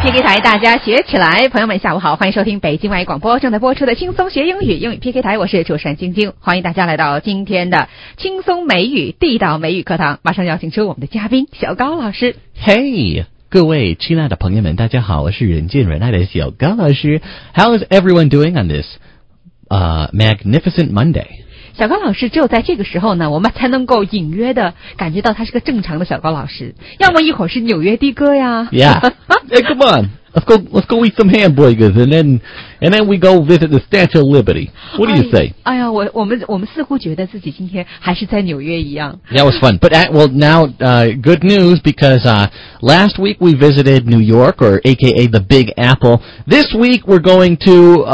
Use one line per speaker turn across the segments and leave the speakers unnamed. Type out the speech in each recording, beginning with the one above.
PK 台，大家学起来！朋友们，下午好，欢迎收听北京外语广播正在播出的轻松学英语英语 PK 台，我是主持人晶晶，欢迎大家来到今天的轻松美语地道美语课堂。马上要请出我们的嘉宾小高老师。
Hey， 各位亲爱的朋友们，大家好，我是人见人爱的小高老师。How is everyone doing on this magnificent Monday？
小高老师只有在这个时候呢，我们才能够隐约的感觉到他是个正常的小高老师，要么一会儿是纽约的哥呀。
Yeah. Hey, come on. Let's go eat some hamburgers and then we go visit the Statue of Liberty. What do you say?
哎呀，我们似乎觉得自己今天还是在纽约一样。
That was fun. But now good news because last week we visited New York, or aka the Big Apple. This week we're going to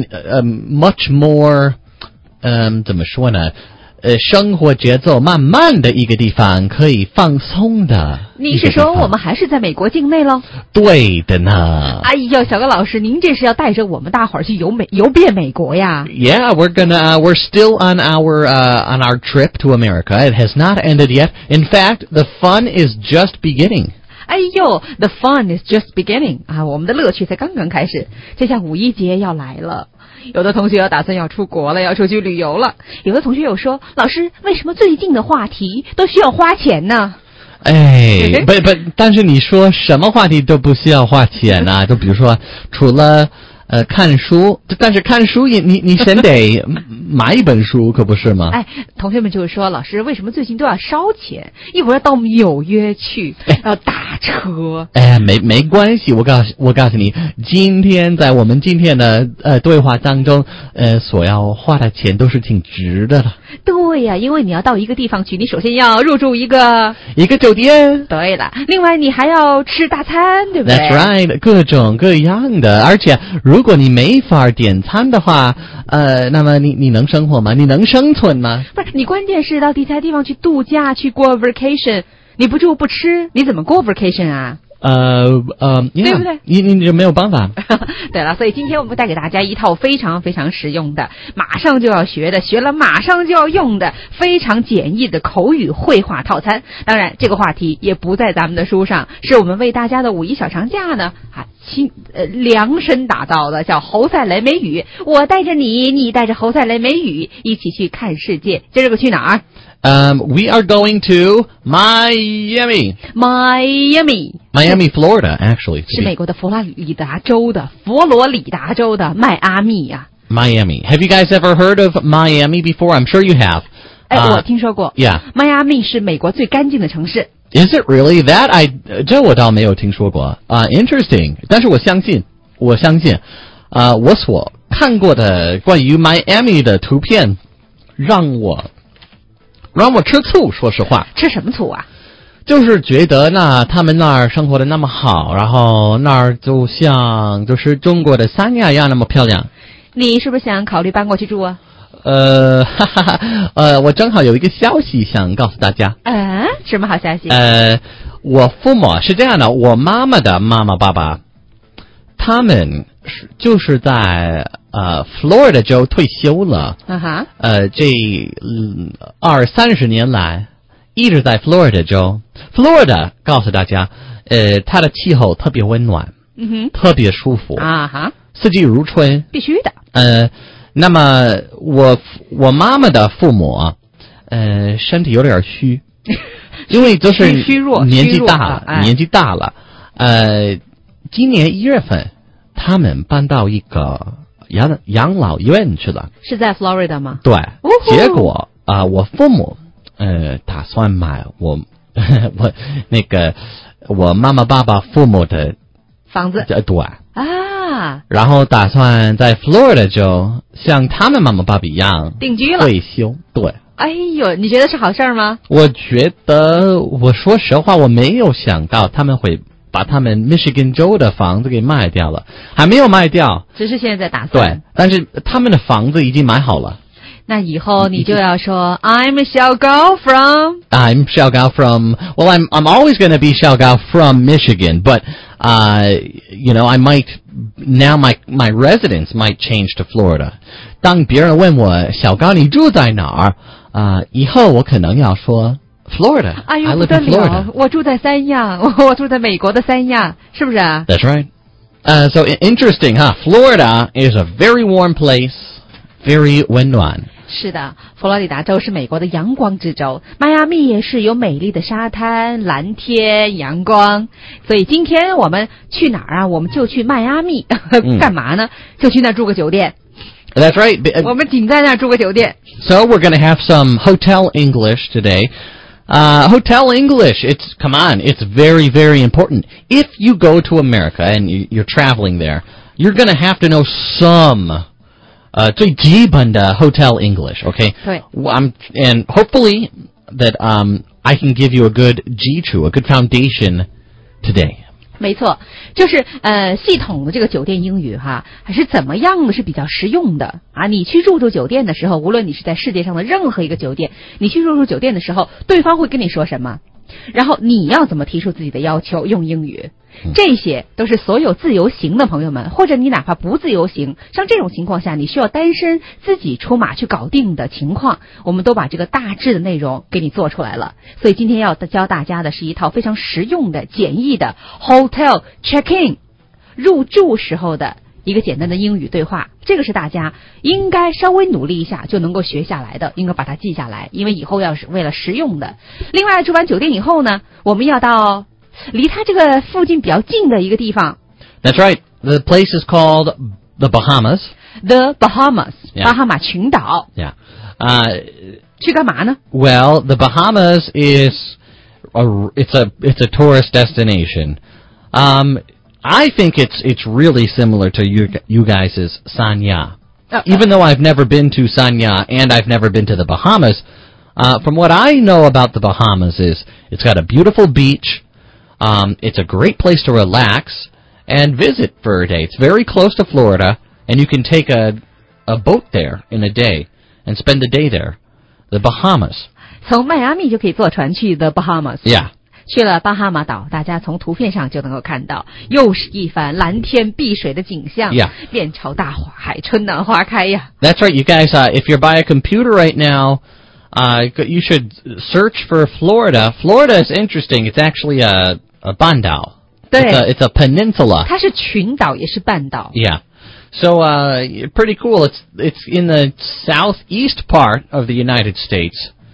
a much more 怎么说呢？生活节奏慢慢的一个地方，可以放松的。
你是说我们还是在美国境内咯？
对的呢。
哎呦，小高老师，您这是要带着我们大伙儿去游遍美国呀
？Yeah, we're still on our trip to America. It has not ended yet. In fact, the fun is just beginning.
哎呦 ，the fun is just beginning 啊！我们的乐趣才刚刚开始。就像五一节要来了，有的同学打算要出国了，要出去旅游了。有的同学又说，老师，为什么最近的话题都需要花钱呢？
哎，但是你说什么话题都不需要花钱啊？就比如说，除了看书，但是看书也你先得买一本书，可不是吗？
哎，同学们就是说，老师为什么最近都要烧钱？一会儿要到纽约去，要打车。
哎，没关系，我告诉你，在我们今天的对话当中，所要花的钱都是挺值的了。
对呀，因为你要到一个地方去，你首先要入住一个
酒店。
对了，另外你还要吃大餐，对不对
？That's right， 各种各样的，而且如果你没法点餐的话，那么你能生活吗？你能生存吗？
不是，你关键是到其他地方去度假，去过 vacation， 你不住不吃，你怎么过 vacation 啊？
对不对？你就没有办法。
对了，所以今天我们带给大家一套非常非常实用的，马上就要学的，学了马上就要用的，非常简易的口语绘画套餐。当然，这个话题也不在咱们的书上，是我们为大家的五一小长假呢量身打造的，叫侯赛雷美语。我带着你，你带着侯赛雷美语，一起去看世界。今儿个去哪儿
？We are going to Miami, Florida, actually.
是美国的佛罗里达州的迈阿密呀。
Miami. Have you guys ever heard of Miami before? I'm sure you have.
我听说过。
Yeah.
迈阿密是美国最干净的城市。
Is it really that? 这我倒没有听说过。Interesting. 但是我相信，我所看过的关于 Miami 的图片，让我吃醋，说实话。
吃什么醋啊？
就是觉得他们那儿生活的那么好，然后那儿就像就是中国的三亚一样那么漂亮。
你是不是想考虑搬过去住啊？
我正好有一个消息想告诉大家。
什么好消息？
我父母是这样的，我妈妈的妈妈爸爸，他们就是在Florida 州退休了。这20-30年来一直在 Florida 州。Florida 告诉大家，它的气候特别温暖，特别舒服四季如春，
必须的。
那么我妈妈的父母身体有点虚，因为就是
虚弱，
年纪大了。今年1月份，他们搬到一个养老院去了。
是在 Florida 吗？
对。结果我父母打算买我妈妈爸爸父母的
房子。
对。
然
后打算在 Florida 州像他们妈妈爸爸一样
定居了，
退休。对。
哎呦，你觉得是好事吗？
我觉得，我说实话，我没有想到他们会把他们 Michigan 州的房子给卖掉了，还没有卖掉，
只是现在打算。
对，但是他们的房子已经买好了。
那以后你就要说 I'm 小高 from
well I'm always going to be 小高 from Michigan, but I might now my residence might change to Florida. 当别人问我小高你住在哪儿以后我可能要说 Florida.
哎呦不得了，我住在三亚，我住在美国的三亚，是不是啊？
That's right. So interesting, huh? Florida is a very warm place, very 温暖。
是的，佛罗里达州是美国的阳光之州，迈阿密也是有美丽的沙滩、蓝天、阳光。所以今天我们去哪儿啊？我们就去迈阿密，干嘛呢？就去那儿住个酒店。
That's right.
我们仅在那儿住个酒店。
So we're going to have some hotel English today. Hotel English, come on, it's very, very important. If you go to America and you're traveling there, you're going to have to know some 最基本的 hotel English, okay?
对。
And hopefully that I can give you a good 基础, a good foundation today.
没错，就是系统的这个酒店英语哈，还是怎么样的是比较实用的啊？你去入住酒店的时候，无论你是在世界上的任何一个酒店，你去入住酒店的时候，对方会跟你说什么？然后你要怎么提出自己的要求，用英语，这些都是所有自由行的朋友们，或者你哪怕不自由行，像这种情况下你需要单身自己出马去搞定的情况，我们都把这个大致的内容给你做出来了。所以今天要教大家的是一套非常实用的简易的 Hotel Check-in 入住时候的一个简单的英语对话，这个是大家应该稍微努力一下就能够学下来的，应该把它记下来，因为以后要是为了实用的。另外住完酒店以后呢，我们要到离它这个附近比较近的一个地方。
That's right. The place is called the Bahamas.
The Bahamas.
Yeah.
巴哈马群岛。
Yeah.
去干嘛呢？
Well, the Bahamas is it's a tourist destination. I think it's really similar to you guys' Sanya. Even though I've never been to Sanya and I've never been to the Bahamas, from what I know about the Bahamas is it's got a beautiful beach. It's a great place to relax and visit for a day. It's very close to Florida, and you can take a boat there in a day and spend the day there. The Bahamas.
从迈阿密就可以坐船去 The Bahamas.
Yeah.
去了巴哈马岛，大家从图片上就能够看到，又是一番蓝天碧水的景象，
Yeah.
面朝大海，春暖花开呀。
That's right, you guys. If you're by a computer right now, you should search for Florida. Florida is interesting. It's actually a 半岛.
对。
It's a peninsula.
它是群岛，也是半岛。
Yeah. So, pretty cool. It's in the southeast part of the United States.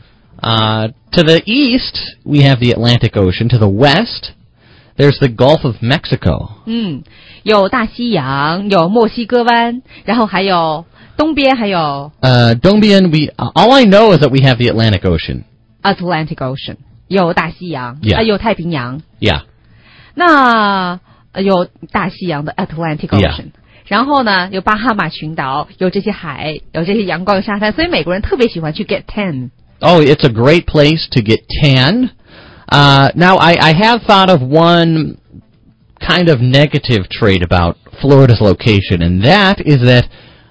To the east, we have the Atlantic Ocean. To the west, there's the Gulf of Mexico.
有大西洋，有墨西哥湾，然后还有东边还有
东边 all I know is that we have the Atlantic Ocean.
Atlantic Ocean 有大西洋，
Yeah.
有太平洋。
Yeah.
那有大西洋的 Atlantic Ocean。 然后呢，有巴哈马群岛，有这些海，有这些阳光沙滩，所以美国人特别喜欢去 get tan。
Oh, it's a great place to get tan. Now, I have thought of one kind of negative trait about Florida's location, and that is that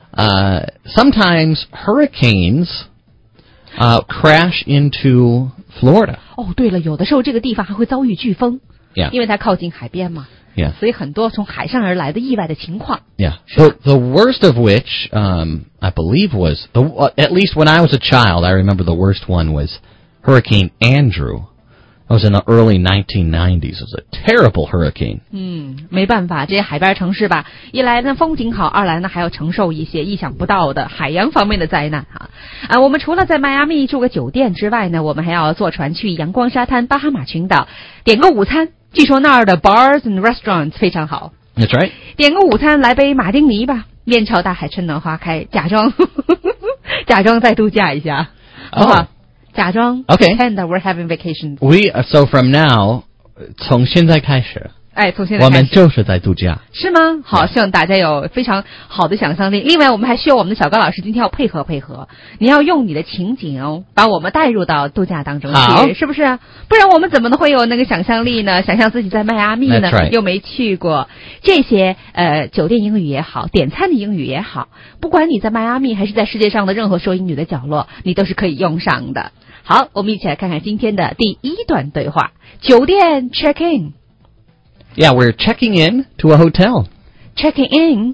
sometimes hurricanes crash into Florida.
哦，对了，有的时候这个地方还会遭遇飓风，
Yeah.
因为它靠近海边嘛。
Yeah.
所以很多从海上而来的意外的情况。
Yeah. The worst of which, I believe was, at least when I was a child, I remember the worst one was Hurricane Andrew. It was in the early 1990s. It was a terrible hurricane.
没办法，这些海边城市吧，一来呢风景好，二来呢还要承受一些意想不到的海洋方面的灾难啊。我们除了在迈阿密住个酒店之外呢，我们还要坐船去阳光沙滩巴哈马群岛，点个午餐。据说那儿的 bars and restaurants 非常好。
That's right.
点个午餐，来杯马丁尼吧，面朝大海，春暖花开，假装再度假一下，好不好？假装
Okay.
pretend that we're having vacation.
So from now, 从现在开始，
从现在开始
我们就是在度假。
是吗？好，希望大家有非常好的想象力。另外，我们还需要我们的小高老师今天要配合，你要用你的情景把我们带入到度假当中去，是不是？不然我们怎么会有那个想象力呢？想象自己在迈阿密呢，
right.
又没去过。这些酒店英语也好，点餐的英语也好，不管你在迈阿密还是在世界上的任何说英语的角落，你都是可以用上的。好，我们一起来看看今天的第一段对话。酒店 check in。Yeah,
we're checking in to a hotel.
Checking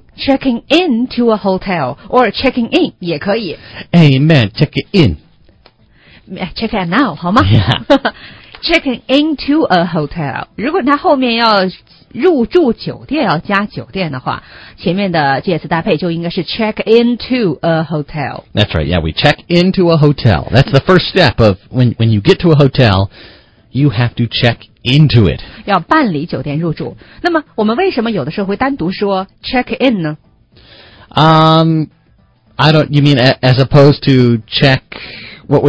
in to a hotel, or checking in 也可以。
Hey man, check it in.
Check it now 好吗？
Yeah.
Checking into a hotel. 如果它后面要入住酒店要加酒店的话，前面的介词搭配就应该是 check into a hotel.
That's right. Yeah, we check into a hotel. That's the first step of when you get to a hotel, you have to check into it.
要办理酒店入住。那么我们为什么有的时候会单独说 check in 呢？
I don't. You mean as opposed to check? What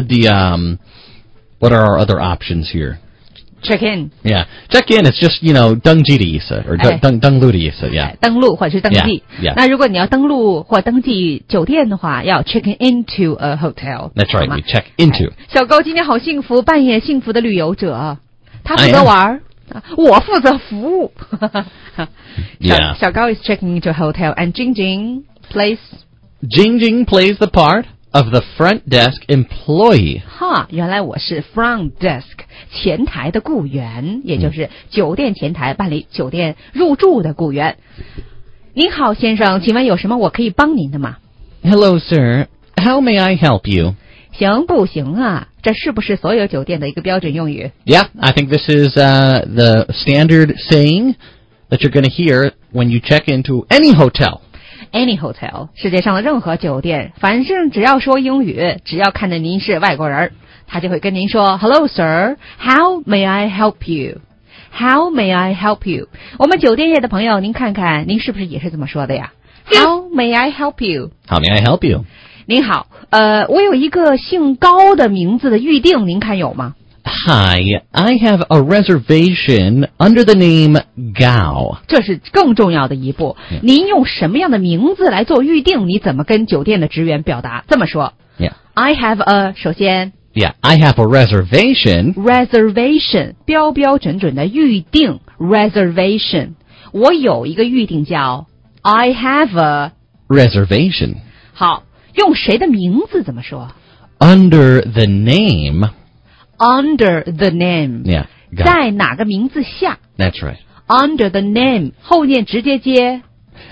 are our other options here?
Check in.
Yeah, check in. It's just 登记的意思 or 登录的意思 Yeah.
登录或者是登记。
Yeah.
那如果你要登录或登记酒店的话，要 check into a hotel.
That's right. We check into.
小高今天好幸福，扮演幸福的旅游者。他负责玩，我负责服务。
Yeah.
小高 is checking into a hotel, and Jingjing plays
the part of the front desk employee.
哈，原来我是 front desk 前台的雇员，也就是酒店前台办理酒店入住的雇员。您好，先生，请问有什么我可以帮您的吗？
Hello, sir. How may I help you?
行不行啊？这是不是所有酒店的一个标准用语？
Yeah, I think this is the standard saying that you're going to hear when you check into any hotel.Any
hotel 世界上的任何酒店，反正只要说英语，只要看着您是外国人，他就会跟您说 Hello sir, how may I help you? How may I help you? 我们酒店业的朋友，您看看您是不是也是这么说的呀？ How may I help you?
How may I help you?
您好，我有一个姓高的名字的预定，您看有吗
？Hi, I have a reservation under the name Gao.
这是更重要的一步。您用什么样的名字来做预定？你怎么跟酒店的职员表达？这么说。
Yeah.
I have a 首先。
Yeah, I have a reservation.
Reservation 标标准准的预定 reservation。我有一个预定叫 I have a
reservation.
好，用谁的名字怎么说？
Under the name.Under
the name.
Yeah.
在哪个名字下
That's right.
Under the name. 后面直接接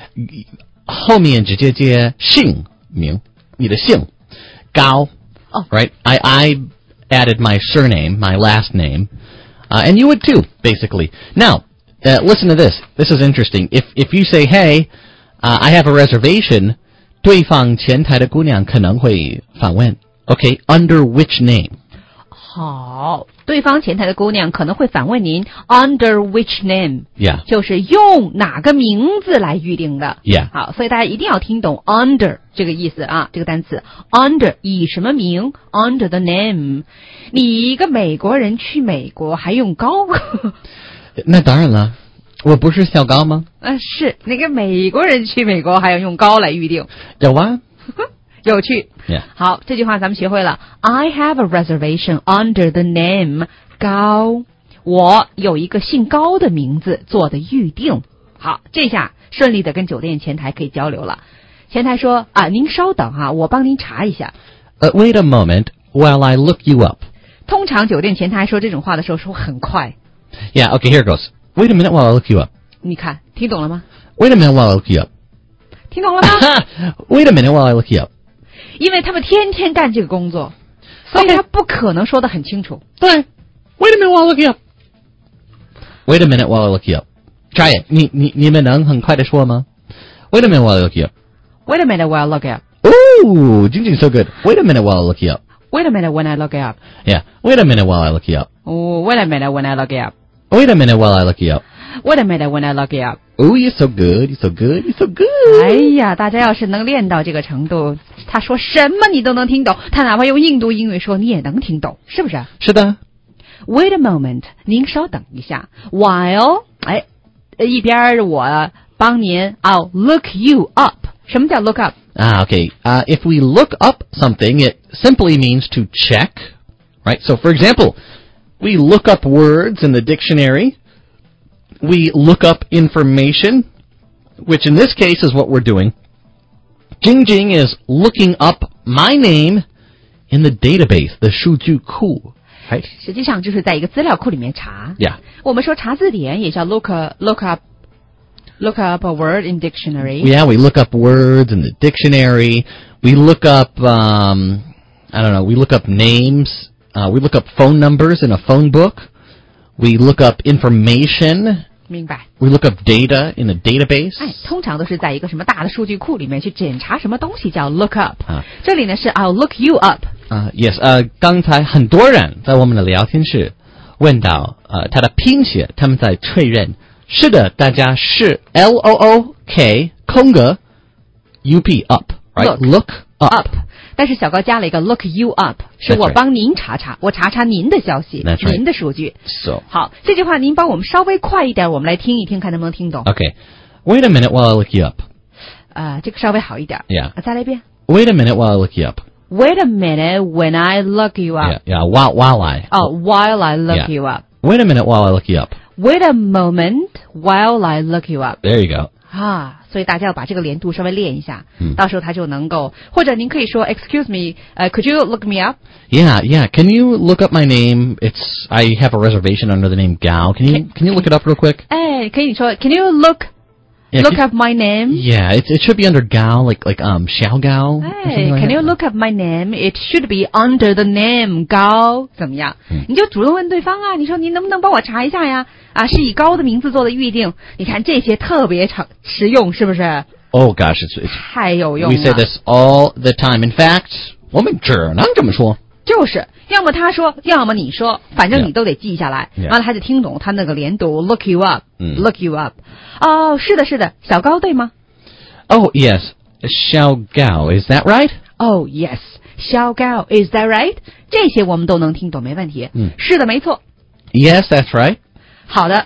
姓名，你的姓高 Right? I added my surname, my last name. And you would too, basically. Now, listen to this. This is interesting. If you say, hey, I have a reservation, 对方前台的姑娘可能会反问 Okay, under which name?
好，对方前台的姑娘可能会反问您 under which name，
Yeah.
就是用哪个名字来预定的。
Yeah.
好，所以大家一定要听懂 under 这个意思啊，这个单词 under 以什么名 under the name。你一个美国人去美国还用高？
那当然了，我不是小高吗？
是那个美国人去美国还要用高来预定。
有啊。
有趣。
Yeah.
好，这句话咱们学会了。I have a reservation under the name 高。我有一个姓高的名字做的预定。好，这下顺利的跟酒店前台可以交流了。前台说您稍等啊，我帮您查一下。
Wait a moment while I look you up.
通常酒店前台说这种话的时候说很快。
Yeah, okay, here it goes. Wait a minute while I look you up.
你看，听懂了吗？
Wait a minute while I look you up.
听懂了吗？
Wait a minute while I look you up.
因为他们天天干这个工作，所以他不可能说得很清楚。
对 Wait a minute while I look you up. Wait a minute while I look you up. Try it. 你们能很快的说吗？ Wait a minute while I look you up.
Wait a minute while I look you up.
Ooh, Jingjing so good. Wait a minute while I look you up.
Wait a minute when I look you up.
Yeah. Wait a minute while I look you up.
Oh, wait a minute when I look you up.
Wait a minute while I look you up.
Wait a minute when I look you up.
Oh, you're so good. You're so good. You're so good.
哎呀，大家要是能练到这个程度，他说什么你都能听懂，他哪怕用印度英语说你也能听懂，是不是？
是的。
Wait a moment， 您稍等一下。While， 一边我帮您，I'll look you up。什么叫 look up？
Okay. If we look up something, it simply means to check, right? So, for example, we look up words in the dictionary. We look up information, which in this case is what we're doing. Jingjing is looking up my name in the database, the 数据库, right?
实际上就是在一个资料库里面查。
Yeah.
我们说查字典也叫 look up a word in dictionary.
Yeah, we look up words in the dictionary. We look up, we look up names. We look up phone numbers in a phone book. We look up information
明白。
We look up data in a database.
通常都是在一个什么大的数据库里面去检查什么东西叫 look up。这里呢是 I'll look you up。
Yes， 刚才很多人在我们的聊天室问到它的拼写，他们在确认。是的，大家是 LOOK 空格 UP up，right？ Look up。
但是小高加了一个 look you up， 是我帮您查查，我查查您的消息，您的数据。好，这句话您帮我们稍微快一点，我们来听一听，看能不能听懂。
Okay，wait a minute while I look you up。
这个稍微好一点。
Yeah。
再来一遍。
Wait a minute while I look you up。
Wait a minute when I look you up.
Yeah. While I.
While I look you up.
Wait a minute while I look you up.
Wait a moment while I look you up.
There you go.
所以大家要把这个连读稍微练一下，到时候他就能够，或者您可以说 Excuse me, could you look me up?
Yeah. Can you look up my name? I have a reservation under the name Gao. Can you look it up real quick?
可以你说 Can you look up my name?
Yeah, it should be under Gao, like Xiao Gao.
Can you look up my name? It should be under the name Gao. 怎么样？你就主动问对方啊，你说您能不能帮我查一下呀？是以高的名字做的预定。你看这些特别实用，是不是？
Oh gosh, it's
太有用了。
We say this all the time. In fact, 我们只能这么说。
就是要么他说，要么你说，反正你都得记下来，完了还得听懂他那个连读 look you up, look you up。是的，小高对吗？
Oh yes, Xiao Gao, is that right?
Oh yes, Xiao Gao, is that right? 这些我们都能听懂，没问题。是的，没错。
Yes, that's right.
好的。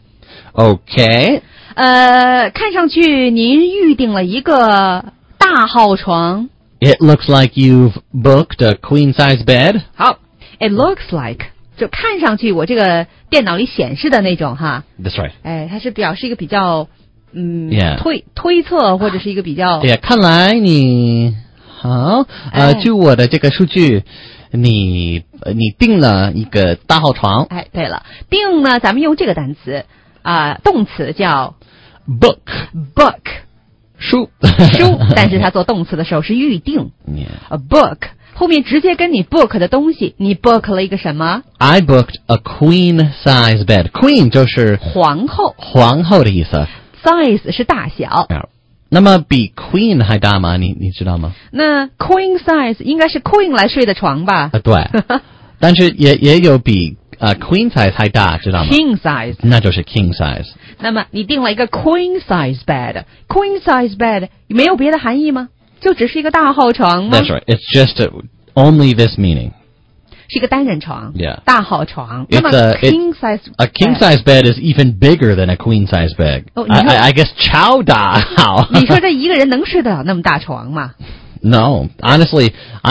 Okay.
看上去您预定了一个大号床。
It looks like you've booked a queen-size bed.
好 ，It looks like 就看上去我这个电脑里显示的那种哈。
That's right.
它是表示一个比较推测或者是一个比较。
对呀，看来你好据我的这个数据，你订了一个大号床。
对了，订呢，咱们用这个单词动词叫
book。书，
但是它做动词的时候是预定。
A
book 后面直接跟你 book 的东西，你 book 了一个什么
？I booked a queen-size bed. Queen 就是皇后的意思。
Size 是大小。
那么比 queen 还大吗？你知道吗？
那 queen size 应该是 queen 来睡的床吧？
对，但是也有比queen size 还大，知道吗
？King size，
那就是 king size。
那么你订了一个 queen size bed，queen size bed 没有别的含义吗？就只是一个大号床吗
？That's right. It's just only this meaning.
是一个单人床，
Yeah.
大号床。那么 king size
a king size bed is even bigger than a queen size bed. I guess 超大号。
你说这一个人能睡得了那么大床吗
？No, honestly,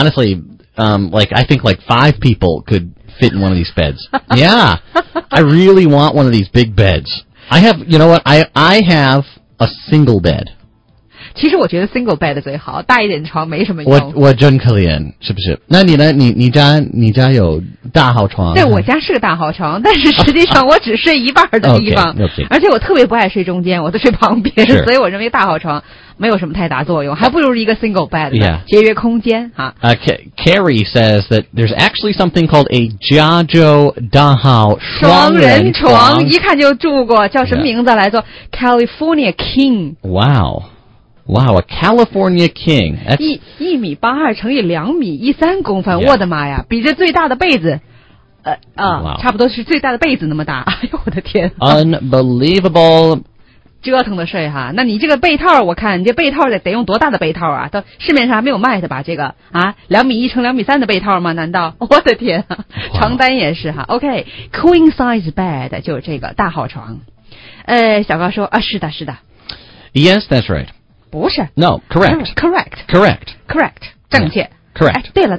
like I think like 5 people could fit in one of these beds. Yeah, I really want one of these big beds. You know what? I have a single bed.
其实我觉得 single bed 最好，大一点的床没什么用。
我真可怜，是不是？那你呢？你家有大号床？
对，我家是个大号床，但是实际上我只睡一半的地方，而且我特别不爱睡中间，我都睡旁边，所以我认为大号床没有什么太大作用，还不如一个 single bed 呢，节约空间哈。
Carrie says that there's actually something called a 加州大号双人床，
一看就住过，叫什么名字来着 ？California King。
Wow, a California King.
1.82米乘以2米13公分，我的妈呀，比这最大的被子，差不多是最大的被子那么大。哎呦我的天
！Unbelievable.
折腾的睡哈，那你这个被套，我看你这被套得用多大的被套啊？到市面上还没有卖的吧？这个2.1米乘2.3米的被套吗？难道？我的天啊！床单也是哈。OK, queen size bed 就是这个大号床。小高说是的。
Yes, that's right.
不是
No, correct.
正确
correct.
对了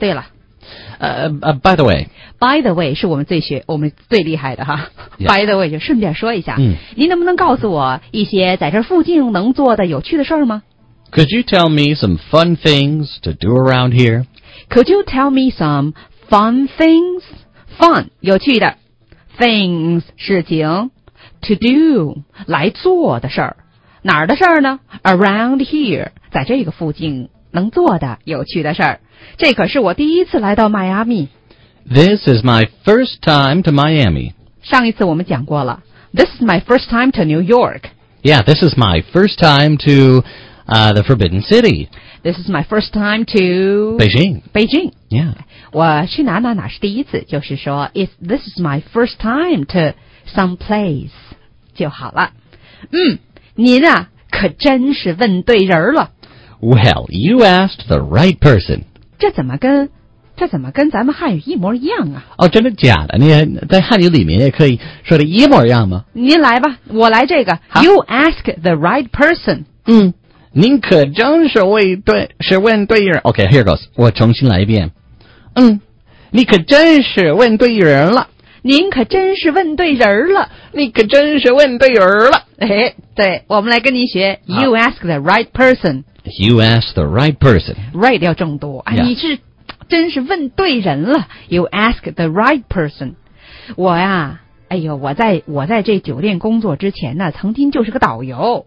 by the way
是我们最厉害的哈
Yeah.
By the way 就顺便说一下您能不能告诉我一些在这附近能做的有趣的事儿吗
Could you tell me some fun things to do around here?
Could you tell me some fun things? Fun 有趣的 Things 事情 To do 来做的事儿哪儿的事儿呢 Around here 在这个附近能做的有趣的事儿这可是我第一次来到迈阿密
This is my first time to Miami.
上一次我们讲过了 This is my first time to New York.
Yeah, this is my first time to the Forbidden City.
This is my first time to
Beijing. Yeah.
我去哪是第一次，就是说 this is my first time to some place 就好了。您啊可真是问对人了。
Well, you asked the right person.
这怎么跟咱们汉语一模一样啊？
哦，真的假的？你在汉语里面也可以说的一模一样吗？
您来吧，我来这个。You ask the right person.
您可真是问对人。Okay, here goes. 我重新来一遍。你可真是问对人了。
您可真是问对人了。
你可真是问对人了。
哎，对，我们来跟您学。You ask the right person.
You ask the right person.
Right 要重读啊，你是真是问对人了。You ask the right person. 我呀，我在这酒店工作之前呢，曾经就是个导游。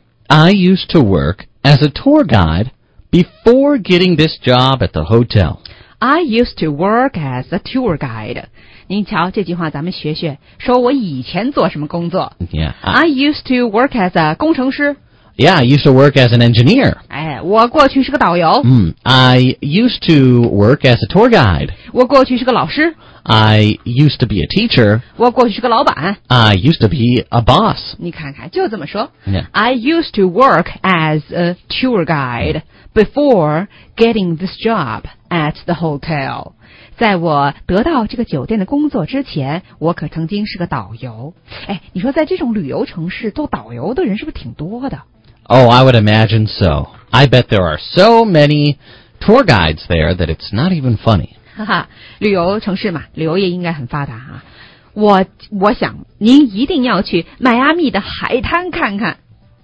I used to work as a tour guide before getting this job at the hotel.
I used to work as a tour guide. 您瞧这句话咱们学学，说我以前做什么工作。
Yeah.
I used to work as a 工程师。
Yeah, I used to work as an engineer.
我过去是个导游。
I used to work as a tour guide.
我过去是个老师。
I used to be a teacher.
我过去是个老板。
I used to be a boss.
你看看，就这么说。
Yeah.
I used to work as a tour guide before getting this job at the hotel. 在我得到这个酒店的工作之前，我可曾经是个导游。你说在这种旅游城市做导游的人是不是挺多的
？Oh, I would imagine so. I bet there are so many tour guides there that it's not even funny.
哈哈，旅游城市嘛，旅游业应该很发达啊。我想您一定要去迈阿密的海滩看看。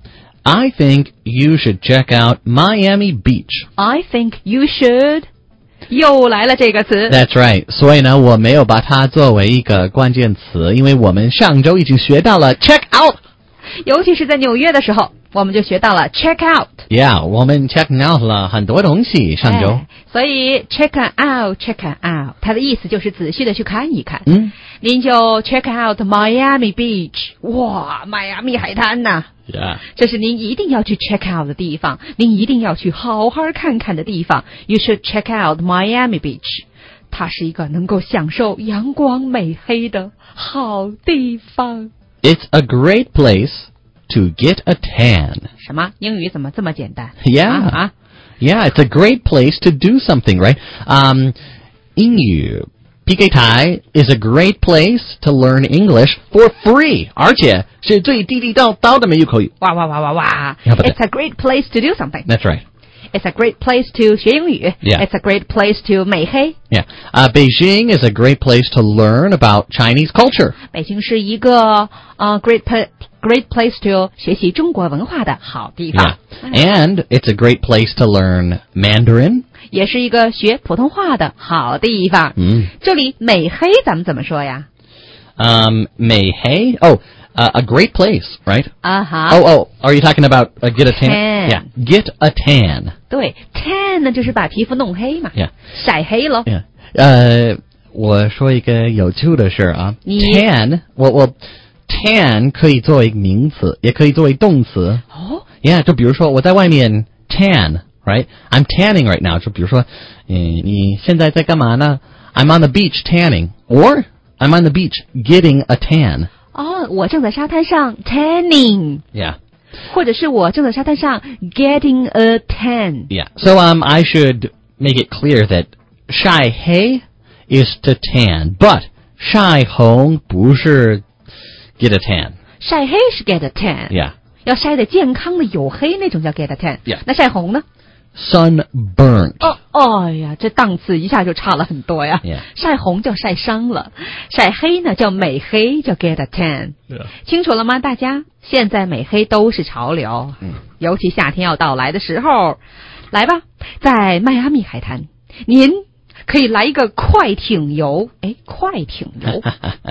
I think you should check out Miami Beach.
I think you should. 又来了这个词。
That's right. 所以呢，我没有把它作为一个关键词，因为我们上周已经学到了 check out。
尤其是在纽约的时候，我们就学到了 check out。Yeah,
我们 check out 了很多东西上周。
所以 check out， 它的意思就是仔细的去看一看。您就 check out Miami Beach， 哇，迈阿密海滩呐。
Yeah.
这是您一定要去 check out 的地方，您一定要去好好看看的地方。You should check out Miami Beach。它是一个能够享受阳光美黑的好地方。
It's a great place to get a tan.
什么？英语怎么这么简单
？Yeah. Yeah, it's a great place to do something, right? 英语 PK 台 is a great place to learn English for free, 而且是最地地道道的美语口语。
哇！ It's a great place to do something.
That's right.
It's a great place to 学英语。
Yeah.
It's a great place to 美黑。
Yeah. Beijing is a great place to learn about Chinese culture.
北京是一个great place to 学习中国文化的好地方。
Yeah. And it's a great place to learn Mandarin.
也是一个学普通话的好地方。这里美黑咱们怎么说呀？
美黑 a great place, right?
Oh,
are you talking about get a tan? Yeah, get a tan.
对 ，tan 呢就是把皮肤弄黑嘛。
Yeah.
晒黑了。
Yeah. 我说一个有趣的事啊。tan， 我 tan 可以作为名词，也可以作为动词。Yeah， 就比如说我在外面 tan。Right? I'm tanning right now. 就比如说，你现在在干嘛呢？ I'm on the beach tanning. Or I'm on the beach getting a tan.
我正在沙滩上 tanning.
Yeah.
或者是我正在沙滩上 getting a tan.
Yeah. So I should make it clear that 晒黑 is to tan, but 晒红不是 get a tan.
晒黑是 get a tan.
Yeah.
要晒得健康的黝黑那种叫 get a tan.
Yeah.
那晒红呢
？Sunburnt.
呀，这档次一下就差了很多呀。
Yeah.
晒红叫晒伤了，晒黑呢叫美黑，叫 get a tan。
Yeah.
清楚了吗？大家，现在美黑都是潮流，尤其夏天要到来的时候，来吧，在迈阿密海滩，您可以来一个快艇游。快艇游。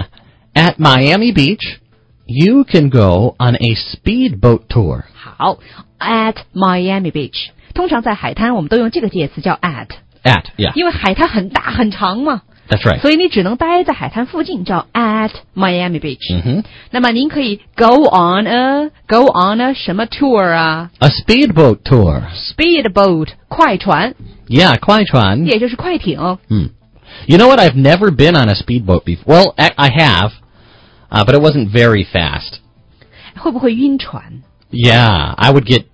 At Miami Beach, you can go on a speedboat tour.
好 ，at Miami Beach。通常在海滩，我们都用这个介词叫 at。
At, yeah.
因为海滩很大很长嘛。
That's right.
所以你只能待在海滩附近，叫 at Miami Beach。那么您可以 go on a 什么 tour 啊
？A speedboat tour.
Speedboat 快船。
Yeah, 快船。
也就是快艇。
You know what? I've never been on a speedboat before. Well, I have, but it wasn't very fast.
会不会晕船？
Yeah, I would get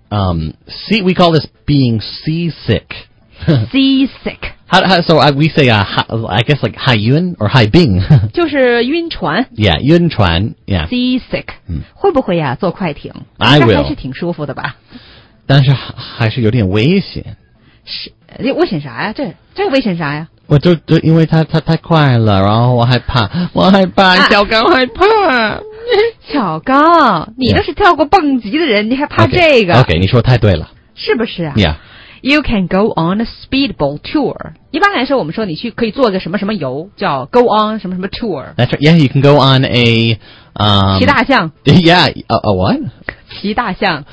we call this being seasick.
Seasick.
So we say I guess like 海晕 or 海病。
就是晕船。
Yeah, 晕船 Yeah.
Seasick. 会不会呀坐快艇？
I will.
应该还是挺舒服的吧？
但是还是有点危险。
是危险啥呀？这危险啥呀？
我就因为它太快了，然后我害怕，小刚害怕。
小刚，你都是跳过蹦极的人，你还怕这个
？OK， 你说太对了，
是不是啊
？Yeah，you
can go on a speedboat tour。一般来说，我们说你可以做个什么什么游，叫 go on 什么什么 tour。
That's right. Yeah, you can go on a
骑大象。
Yeah, a what?
骑大象。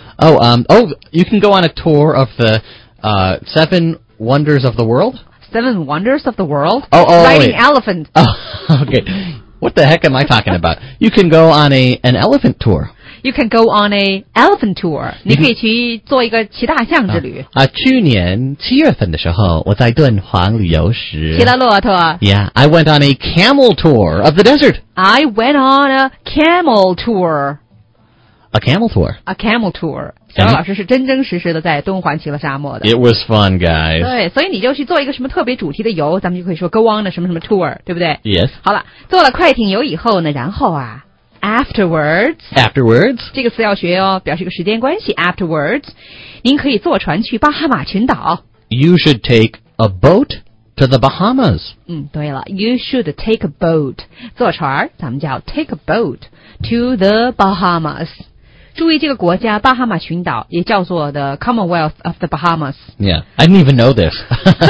You can go on a tour of the Seven Wonders of the World.
Seven Wonders of the World.
Riding
elephant.
Oh, okay. What the heck am I talking about? You can go on an elephant tour.
You can go on a elephant tour. 你可以去做一个骑大象之旅。
去年7月份的时候，我在敦煌旅游时，
骑了骆驼。
Yeah, I went on a camel tour of the desert.
I went on a camel tour.
A camel tour.
A camel tour. 小老师是真真实实的在敦煌骑了沙漠的。
It was fun, guys.
对，所以你就去做一个什么特别主题的游，咱们就可以说 go on 的什么什么 tour， 对不对
？Yes.
好了，做了快艇游以后呢，然后afterwards 这个词要学哦，表示一个时间关系。Afterwards， 您可以坐船去巴哈马群岛。
You should take a boat to the Bahamas.
对了 ，You should take a boat， 坐船，咱们叫 take a boat to the Bahamas。注意这个国家巴哈马群岛也叫做 the Commonwealth of the Bahamas.
Yeah, I didn't even know this.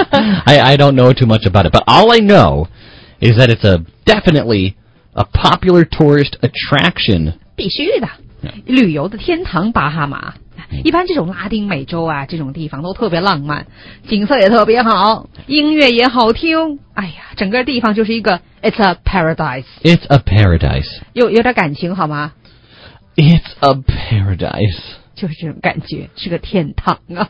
I don't know too much about it, but all I know is that it's definitely a popular tourist attraction.
必须的，旅游的天堂巴哈马。一般这种拉丁美洲这种地方都特别浪漫，景色也特别好，音乐也好听。哎呀，整个地方就是一个 It's a paradise.
It's a paradise.
有点感情好吗？
It's a paradise.
就是这种感觉，是个天堂啊。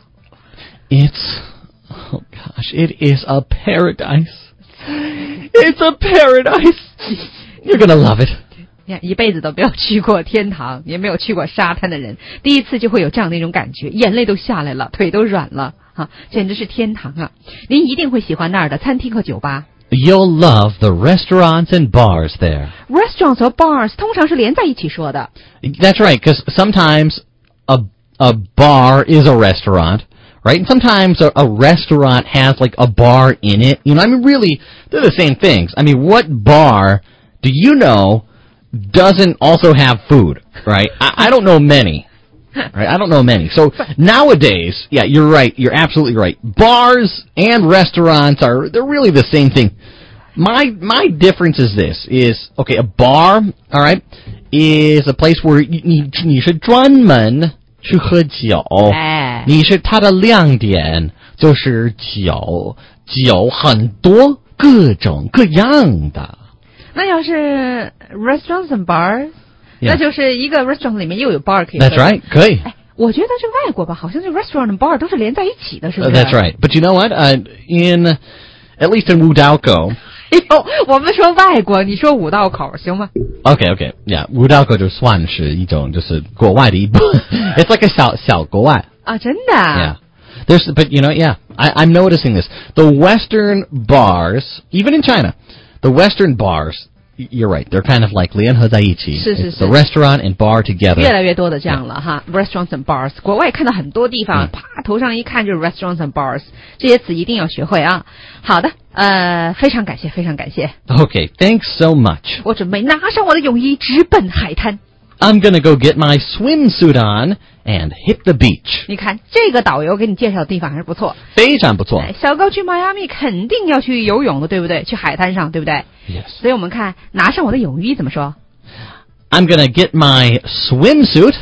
Oh gosh, it is a paradise. It's a paradise. You're gonna love it.
一辈子都没有去过天堂，也没有去过沙滩的人，第一次就会有这样的一种感觉，眼泪都下来了，腿都软了简直是天堂啊！您一定会喜欢那儿的餐厅和酒吧。
You'll love the restaurants and bars there.
Restaurants 和 bars 通常是连在一起说的。
That's right, because sometimes a bar is a restaurant, right? And sometimes a restaurant has like a bar in it. You know, I mean, really, they're the same things. I mean, what bar do you know doesn't also have food, right? I don't know many. Right, I don't know many. So nowadays, yeah, you're right. You're absolutely right. Bars and restaurants they're really the same thing. My difference is this, okay, a bar, all right, is a place where 你是专门去喝酒，你是它的亮点就是酒很多各种各样的。
那要是 restaurants and bars， 那就是一个 restaurant 里面又有 bar 可以喝。
That's right， 可以。
我觉得这个外国吧，好像这 restaurant and bar 都是连在一起的，是不是
？That's right. But you know what? At least in Wudalco.
我们说外国，你说五道口行吗
？Okay. Yeah, Wudalco 就算是一种就是国外的一部。It's like a 小国外。
真的。
Yeah. But you know, yeah, I'm noticing this. The Western bars, even in China, the Western bars, you're right, they're kind of like 联合在一起。
是。
The restaurant and bar together.
越来越多的这样了哈 ，restaurants and bars。国外看到很多地方，头上一看就是 restaurants and bars， 这些词一定要学会啊。好的，非常感谢。
Okay, thanks so much.
我准备拿上我的泳衣，直奔海滩。
I'm gonna go get my swimsuit on and hit the beach.
你看这个导游给你介绍的地方还是不错，
非常不错。
小高去迈阿密肯定要去游泳的，对不对？去海滩上，对不对
？Yes.
所以我们看拿上我的泳衣怎么说
？I'm gonna get my swimsuit.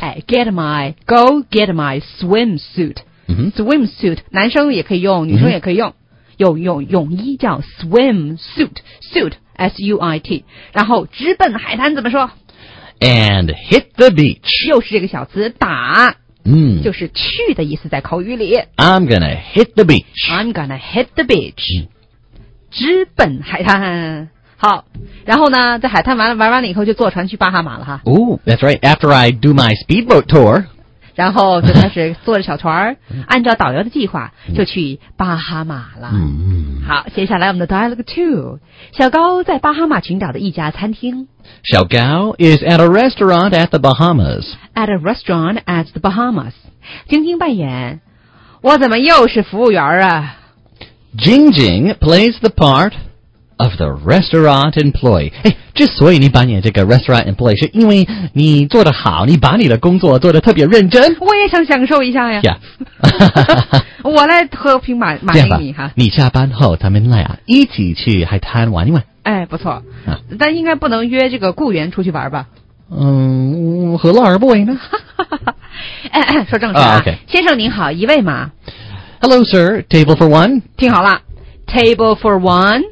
Go get my swimsuit. Swimsuit 男生也可以用，女生也可以用。 有泳衣叫 swim suit S-U-I-T， 然后直奔海滩怎么说
？And hit the beach，
又是这个小词打，就是去的意思，在口语里。
I'm gonna hit the beach，
I'm gonna hit the beach，直奔海滩。好，然后呢，在海滩玩完了以后，就坐船去巴哈马了哈。
Oh, that's right. After I do my speedboat tour，
然后就开始坐着小船，按照导游的计划就去巴哈马了。好，接下来我们的 Dialogue 2， 小高在巴哈马群岛的一家餐厅。
小高 is at a restaurant at the Bahamas.
At a restaurant at the Bahamas。晶晶扮演，我怎么又是服务员啊？
Jingjing plays the part of the restaurant employee。之所以你扮演这个 restaurant employee， 是因为你做得好，你把你的工作做得特别认真。
我也想享受一下呀。我来和平马应你哈。
你下班后，咱们俩一起去海滩玩一玩。
哎，不错。但应该不能约这个雇员出去玩吧？
何乐而不为呢？
说正事啊。先生您好，一位吗？
Hello, sir. Table for one.
听好了 ，table for one。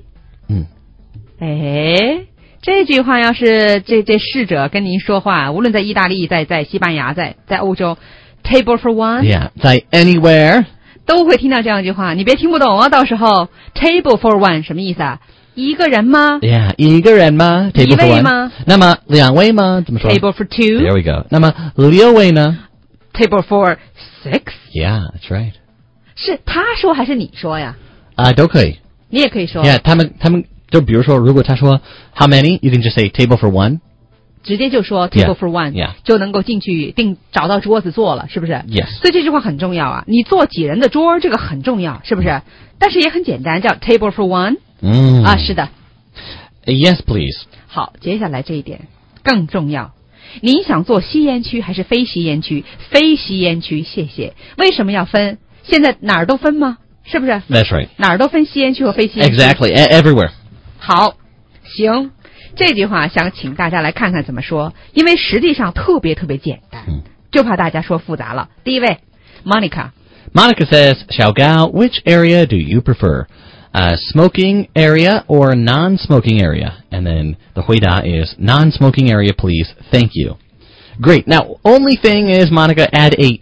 这句话要是这侍者跟您说话，无论在意大利、在西班牙、在欧洲 ，table for one，
在 anywhere
都会听到这样一句话。你别听不懂啊，到时候 table for one 什么意思啊？一个人吗？
一个人吗？
一位吗？
那么两位吗？怎么说
？Table for two.
There we go. 那么六位呢
？Table for six.
Yeah, that's right.
是他说还是你说呀？
都可以。
你也可以说。
他们就比如说，如果他说 How many? You can just say table for one.
直接就说 table for one， 就能够进去找到桌子坐了，是不是
？Yes.
所以这句话很重要啊！你坐几人的桌，这个很重要，是不是？但是也很简单，叫 table for one。是的。
Yes, please.
好，接下来这一点更重要。您想做吸烟区还是非吸烟区？非吸烟区，谢谢。为什么要分？现在哪儿都分吗？是不是
？That's right.
哪儿都分吸烟区和非吸烟区。
Exactly, everywhere.
好，行，这句话想请大家来看看怎么说，因为实际上特别简单，就怕大家说复杂了。第一位 ，Monica。
Monica says, 小高 which area do you prefer? Smoking area or non-smoking area? And then the 回答 is non-smoking area, please. Thank you. Great. Now, only thing is, Monica, add a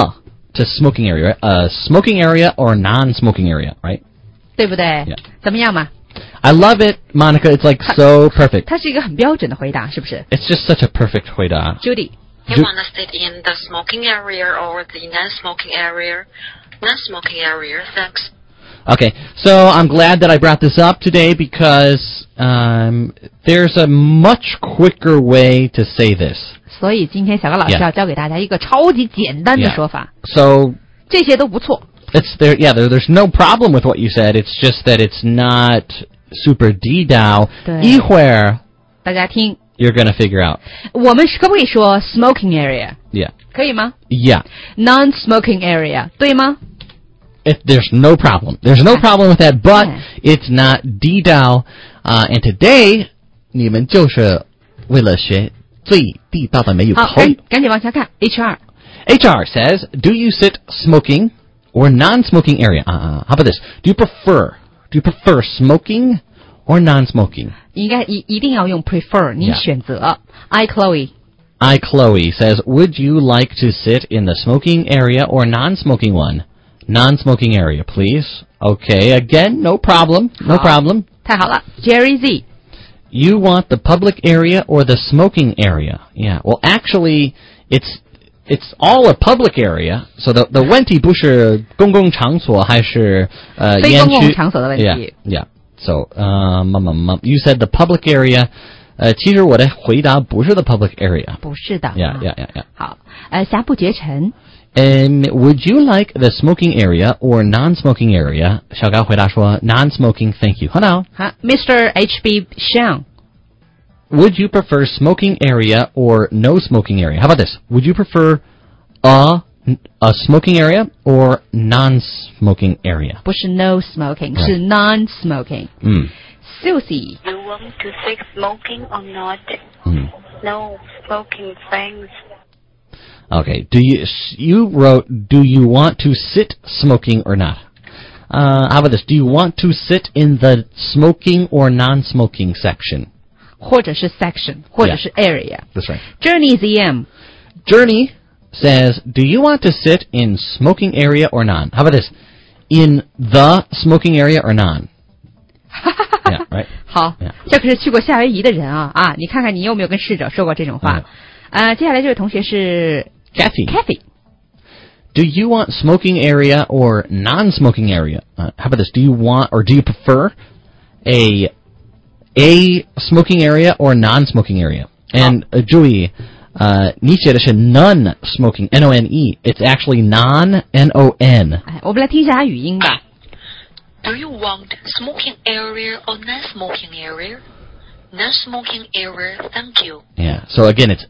to smoking area. Smoking area or non-smoking area, right?
对不对？
Yeah.
怎么样嘛？
I love it, Monica. It's like so perfect.
它是一个很标准的回答，是不是
？It's just such a perfect 回答。
Judy.
You want to sit in the smoking area or the non-smoking area? Non-smoking area, thanks.
Okay, so I'm glad that I brought this up today because there's a much quicker way to say this.
所以今天小高老师要教给大家一个超级简单的说法。
So
这些都不错。
There's no problem with what you said. It's just that it's not super detailed. 一会儿
大家听
you're going to figure out.
我们可不可以说 smoking area?
Yeah.
可以吗
Yeah.
Non-smoking area, 对吗
There's no problem. There's no problem with that, but it's not detailed. And today, 你们就是为了学最地道的美语口语。
好，赶紧往下看 HR
says, do you sit smoking or non-smoking area? How about this? Do you prefer smoking or non-smoking?
应该一定要用 prefer， 你选择。Chloe
says, would you like to sit in the smoking area or non-smoking one? Non-smoking area, please. Okay, again, no problem. No problem.
太好了 Jerry Z.
You want the public area or the smoking area? Yeah, well, actually, it's all a public area. So the 问题不是公共场所还是
非公共场所的问题。
Yeah. So, you said the public area. 其实我的回答不是 the public area.
不是的。
Yeah.
好，瑕不绝尘。
Would you like the smoking area or non-smoking area? 小高回答说 non-smoking, thank you. 好
Mr. HB Xiang.
Would you prefer smoking area or no smoking area? How about this? Would you prefer a smoking area or non-smoking area?
不是 no smoking, 是 non-smoking. Susie.
You want to sit smoking or not? No smoking, thanks.
Okay. You wrote, do you want to sit smoking or not? How about this? Do you want to sit in the smoking or non-smoking section?
或者是 section, 或者是 area.
That's right.
Journey is EM.
Journey says, do you want to sit in smoking area or non? How about this? In the smoking area or non? Yeah, right.
好，
Yeah.
这可是去过夏威夷的人啊！你看看你有没有跟侍者说过这种话？接下来这位同学是
Kathy. Do you want smoking area or non-smoking area? How about this? Do you want or do you prefer a smoking area or non-smoking area? And注意，你写的是 non-smoking, N-O-N-E. It's actually non-N-O-N.
我们来听一下语音吧。
Do you want smoking area or non-smoking area? Non-smoking area, thank you.
Yeah. So again, it's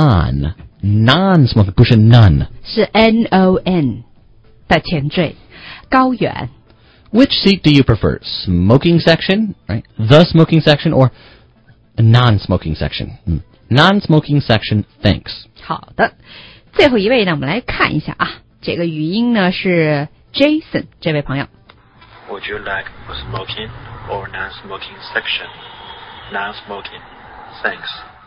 non-smoking, 不是 none.
是 N-O-N 的前缀，高远。
Which seat do you prefer? Smoking section, right? The smoking section or a non-smoking section? Non-smoking section, thanks.
好的，最后一位呢，我们来看一下啊，这个语音呢是 Jason 这位朋友。
Would you like a smoking or non-smoking section? Non-smoking, thanks.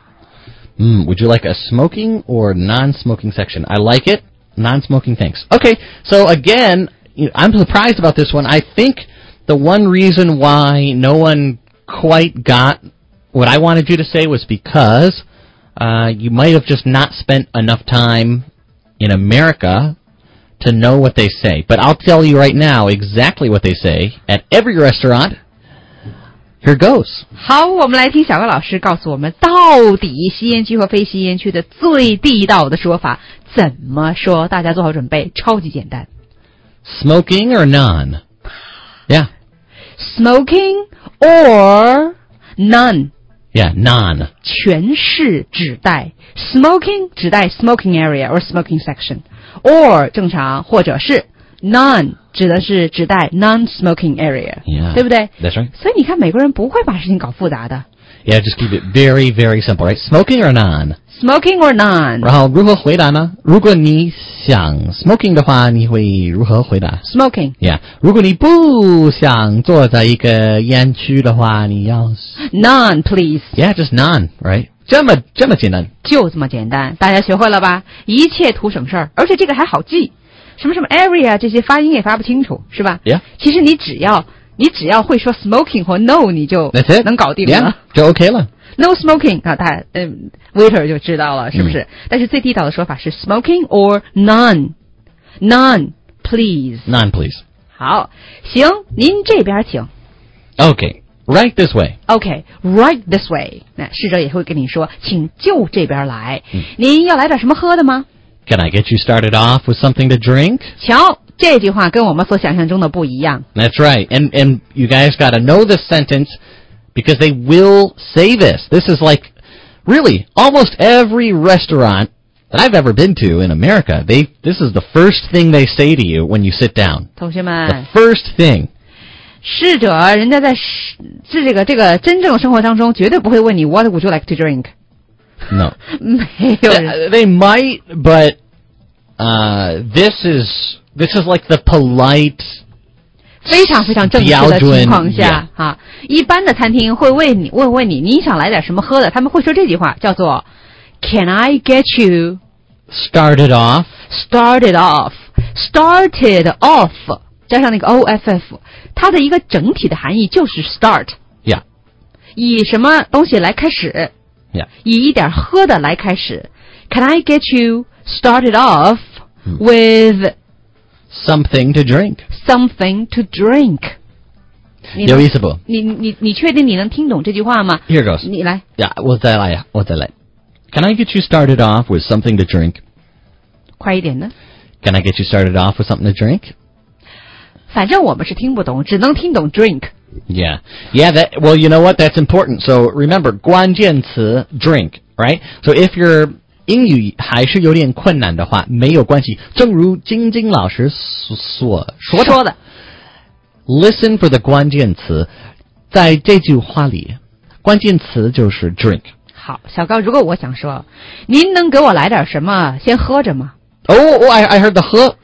Would you like a smoking or non-smoking section? I like it. Non-smoking, thanks. Okay, so again, I'm surprised about this one. I think the one reason why no one quite got what I wanted you to say was because you might have just not spent enough time in America to know what they say. But I'll tell you right now exactly what they say at every restaurant. Here goes.
好，我们来听小高老师告诉我们，到底吸烟区和非吸烟区的最地道的说法怎么说？大家做好准备，超级简单。
Smoking or none? Yeah.
Smoking or none?
Yeah, none.
全是指代 smoking 指代 smoking area or smoking section, or 正常或者是 none 指的是指代 non-smoking area,
yeah,
对不对？
That's right.
所以你看美国人不会把事情搞复杂的。
Yeah, just keep it very, very simple, right? Smoking or none?
Smoking or none?
然后如何回答呢？如果你想 smoking 的话，你会如何回答
Smoking.
Yeah. 如果你不想坐在一个烟区的话，你要
None, please.
Yeah, just none, right? 这么简单。
就这么简单，大家学会了吧？一切图省事儿，而且这个还好记，什么 area 这些发音也发不清楚，是吧？
Yeah.
其实你只要会说 smoking 或 no， 你就
That's it.
能搞定了。
Yeah, 就 OK 了。
No smoking 啊，waiter 就知道了，是不是？但是最地道的说法是 smoking or none. None, please.
None, please.
好，行，您这边请。
Okay, right this way.
Okay, right this way. 那侍者也会跟你说，请就这边来。您要来点什么喝的吗？
Can I get you started off with something to drink?
瞧，这句话跟我们所想象中的不一样。
That's right. And you guys got to know this sentence because they will say this. This is like really almost every restaurant that I've ever been to in America. This is the first thing they say to you when you sit down.
同学们
The first thing.
侍者人家在这个真正生活当中绝对不会问你 What would you like to drink?
No.
没有人
They might, but this is like the polite
非常非常正式的情况下
标准
一般的餐厅会问你你想来点什么喝的，他们会说这句话叫做 Can I get you
started off?
Started off 加上那个 OFF 它的一个整体的含义就是 start
Yeah.
以什么东西来开始
Yeah.
以一点喝的来开始 Can I get you started off with
Something to drink.
something to drink
有意思不？
你确定你能听懂这句话吗？
Here goes.
你来
Yeah, 我再来。Can I get you started off with something to drink?
快一点呢
Can I get you started off with something to drink?
反正我们是听不懂，只能听懂 drink.
Yeah. Well, you know what? That's important. So remember, 关键词 drink, right? So if your 英语还是有点困难的话，没有关系。正如晶晶老师所说的 ，listen for the 关键词，在这句话里，关键词就是 drink。
好，小高，如果我想说，您能给我来点什么先喝着吗？
Oh, I heard the 喝。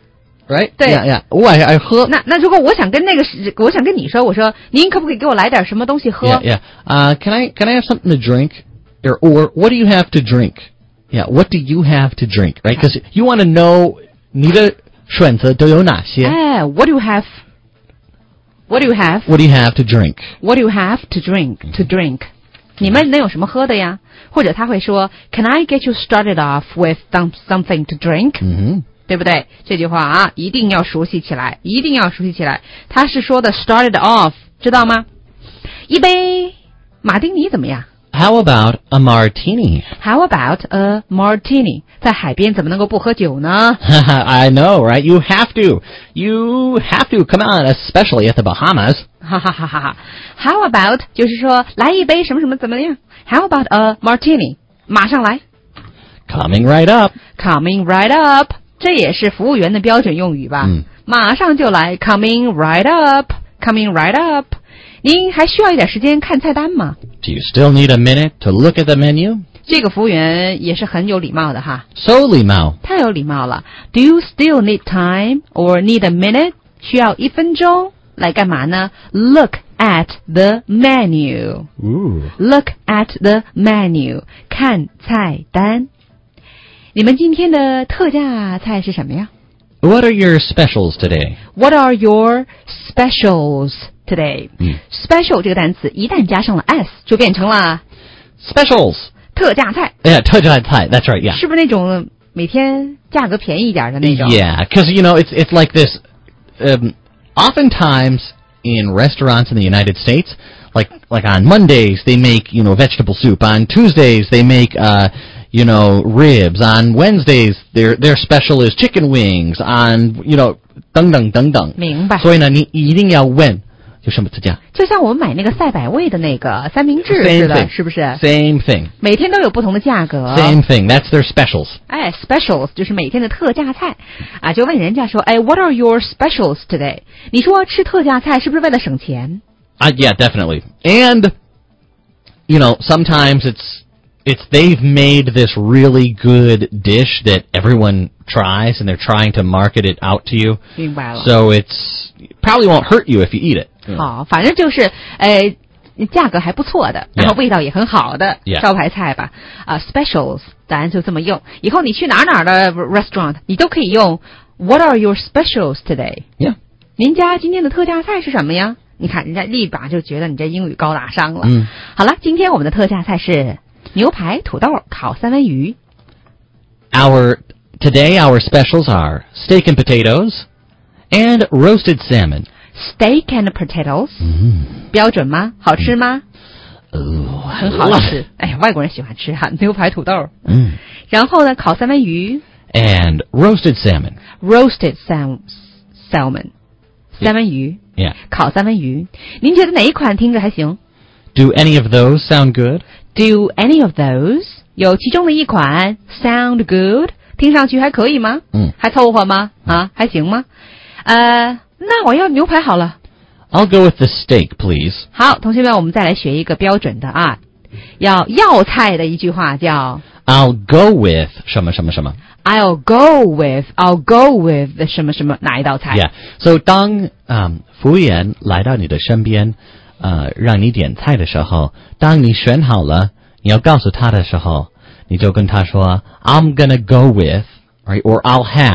right?
对
Yeah. 我爱喝。
那如果我想跟你说，我说您可不可以给我来点什么东西喝
Yeah. Can I have something to drink? Or what do you have to drink? Yeah, what do you have to drink? Right? Because you want to know 你的选择都有哪些。
What do you have? What do you have?
What do you have to drink?
What do you have to drink? To drink. 你们能有什么喝的呀？或者他会说 Can I get you started off with something to drink? 对不对？这句话啊，一定要熟悉起来，一定要熟悉起来。他是说的 started off， 知道吗？一杯马丁尼怎么样？
How about a martini?
How about a martini? 在海边怎么能够不喝酒呢？
I know, right? You have to. You have to. Come on, especially at the Bahamas.
哈哈哈哈 How about 就是说来一杯什么什么怎么样 How about a martini? 马上来
Coming right up.
Coming right up. 这也是服务员的标准用语吧？马上就来 Coming right up. Coming right up. 您还需要一点时间看菜单吗？
Do you still need a minute to look at the menu?
这个服务员也是很有礼貌的哈。
So 礼貌。
太有礼貌了。Do you still need time or need a minute? 需要1分钟来干嘛呢？ Look at the menu. Look at the menu. 看菜单。你们今天的特价菜是什么呀？
What are your specials today?
What are your specials today? Special 这个单词一旦加上了 s 就变成了
Specials.
特价菜。
Yeah, 特价菜. That's right, yeah.
是不是那种每天价格便宜一点的那种？
Yeah, because, it's like this. Oftentimes in restaurants in the United States, like on Mondays, they make, vegetable soup. On Tuesdays, they make, ribs. On Wednesdays, their special is chicken wings. On, 等等等等。
明白。
所以呢，你一定要问有什么特价。
就像我们买那个赛百味的那个三明治似的，是不是
？Same thing.
每天都有不同的价格。
Same thing. That's their specials.
Specials 就是每天的特价菜啊，就问人家说，What are your specials today？ 你说吃特价菜是不是为了省钱
？Yeah, definitely. And, sometimes it's they've made this really good dish that everyone tries and they're trying to market it out to you.
明白了。
So it probably won't hurt you if you eat it.
好，反正就是价格还不错的，然后味道也很好的招牌菜吧。Specials 咱就这么用，以后你去哪的 restaurant 你都可以用 What are your specials today?
Yeah.
您家今天的特价菜是什么呀？你看人家立马就觉得你这英语高大上了。好了，今天我们的特价菜是牛排、土豆、烤三文鱼。
Today our specials are steak and potatoes and roasted salmon.
Steak and potatoes. 标准吗？好吃吗？很好吃。哎，外国人喜欢吃哈，牛排、土豆。然后呢，烤三文鱼。
And roasted salmon.
Roasted salmon. 三文鱼。
Yeah.
烤三文鱼。您觉得哪一款听着还行？
Do any of those sound good?
Do any of those? 有其中的一款 sound good? 听上去还可以吗？还凑合吗？还行吗？那我要牛排好了。
I'll go with the steak, please.
好，同学们，我们再来学一个标准的啊，要菜的一句话叫
I'll go with 什么什么什么。
I'll go with 什么什么哪一道菜
Yeah. So 当服务员来到你的身边让你点菜的时候，当你选好了，你要告诉他的时候，你就跟他说 I'm gonna go with, right? Or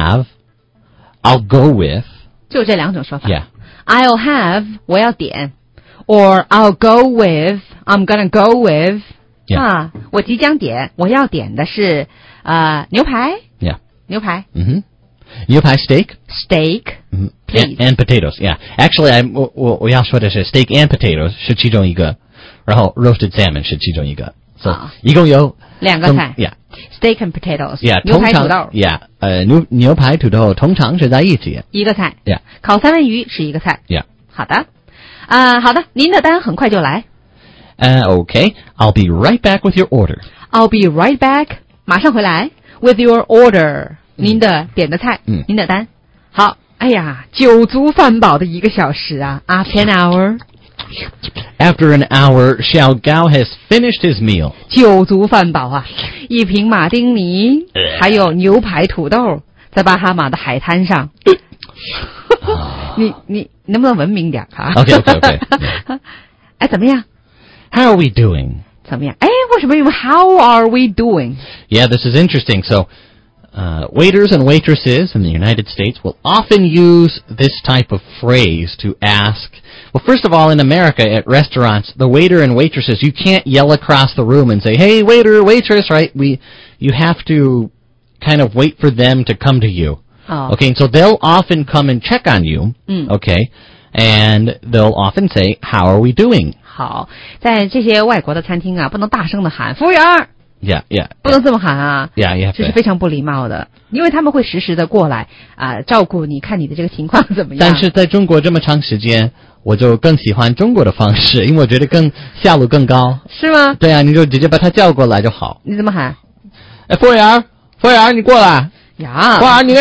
I'll go with.
就这两种说法。
Yeah.
I'll have 我要点 or I'll go with I'm gonna go with.
Yeah.
我即将点，我要点的是牛排。
Yeah.
牛排。
牛排 steak.
Steak. Please.
And potatoes. Yeah. Actually, 我要说的是 steak and potatoes 是其中一个，然后 roasted salmon 是其中一个。So 一共有
两个菜。
Yeah.
Steak and potatoes.
Yeah.
牛排土豆。
Yeah. 牛排土豆通常是在一起。
一个菜。
Yeah.
烤三文鱼是一个菜。
Yeah.
好的。好的，您的单很快就来。
Okay. I'll be right back with your order.
I'll be right back. 马上回来 with your order. 您的点的菜。您的单。好，哎呀，酒足饭饱的1个小时啊 After an hour.
After an hour, Xiao Gao has finished his meal.
酒足饭饱啊，一瓶马丁尼，还有牛排土豆，在巴哈马的海滩上， 你能不能文明点啊
Okay.
哎，怎么样
How are we doing?
怎么样？哎，为什么用 How are we doing?
Yeah, this is interesting. So, waiters and waitresses in the United States will often use this type of phrase to ask. Well, first of all, in America, at restaurants, the waiter and waitresses, you can't yell across the room and say, "Hey, waiter, waitress," right? You have to kind of wait for them to come to you.
Oh.
Okay, so they'll often come and check on you. Okay, and they'll often say, "How are we doing?"
好，在这些外国的餐厅啊，不能大声的喊服务员。
Yeah.
不能这么喊啊。
Yeah.
这是非常不礼貌的，因为他们会实时的过来照顾你，看你的这个情况怎么样。
但是在中国这么长时间，我就更喜欢中国的方式，因为我觉得效率更高。
是吗？
对啊，你就直接把他叫过来就好。
你怎么喊？
哎，服务员，你过来。
呀，
服务员，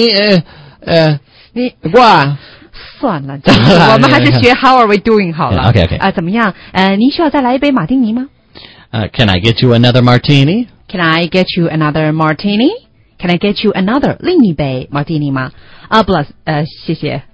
你过来。
算了，我们还是学 How are we doing 好了。
Okay.
怎么样？您需要再来一杯马丁尼吗
？Can I get you another martini?
Can I get you another martini? Can I get you another 另一杯 martini 吗？不了，谢谢。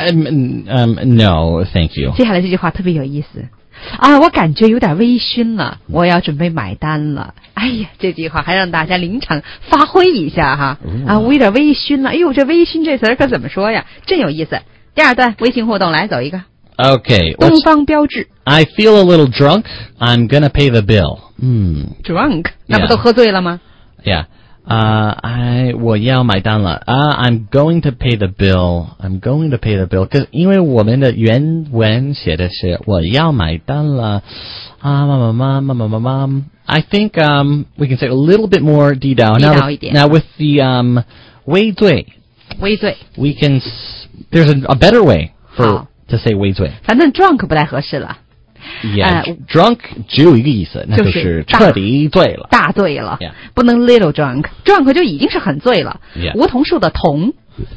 No, thank you.
接下来这句话特别有意思我感觉有点微醺了，我要准备买单了。哎呀，这句话还让大家临场发挥一下哈。我有点微醺了。哎呦，这微醺这词儿可怎么说呀？真有意思。第二段微信互动，来走一个。
Okay.
东方标志。
I feel a little drunk. I'm gonna pay the bill.
Drunk， 那不都喝醉了吗
？Yeah. 我要买单了。I'm going to pay the bill. I'm going to pay the bill. 因为我们的原文写的是我要买单了。I think we can say a little bit more 地道一点。Now with the 微醉 we can there's a better way for to say 微醉。
反正 drunk 不太合适了。
drunk 只有一个意思，那就是彻底醉了，
大醉了，不能 little drunk 就已经是很醉了。梧桐树的桐。